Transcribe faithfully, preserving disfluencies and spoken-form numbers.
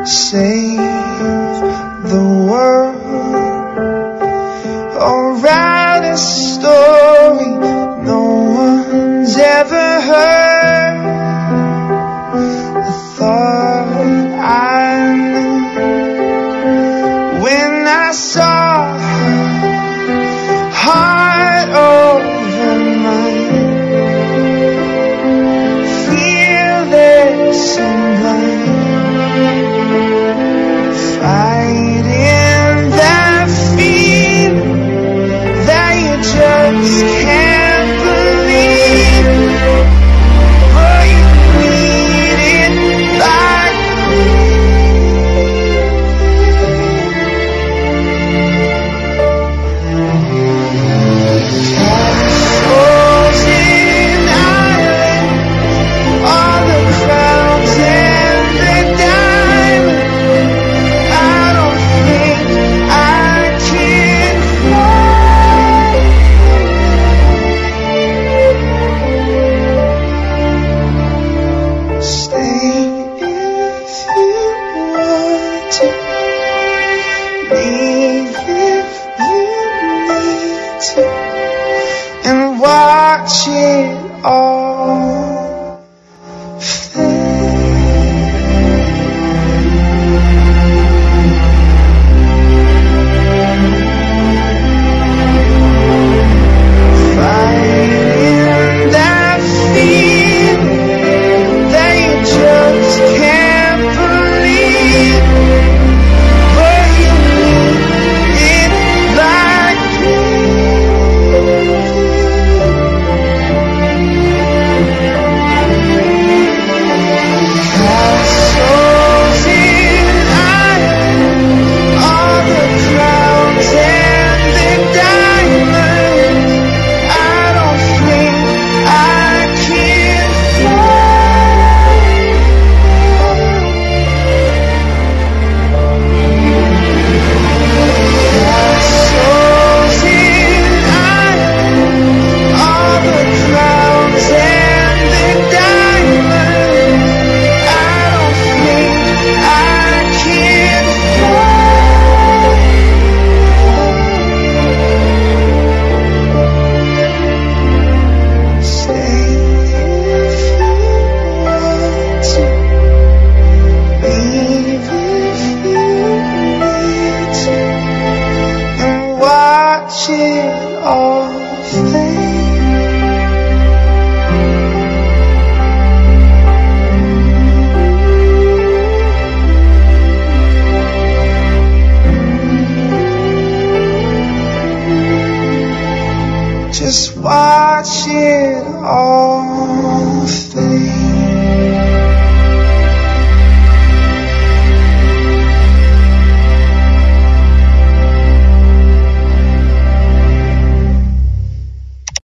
save the world, or write a story no one's ever heard. I thought I knew when I saw her, heart over mine, fearless and blind, fighting that feeling that you just can't believe, but you need it like castles in Ireland, all the crowns and the diamonds. I don't think I can fly. Stay if you want to, leave if you need to, and watch it all fade. Fighting that feeling that you just can't believe, but you need it like castles in Ireland, all the crowns and the diamonds. I don't think I can fly. Castles in Ireland, all the crowns and the diamonds. I don't think I can fly. Stay if you want to, leave if you need to, and watch it all fade. Just watch it all fade.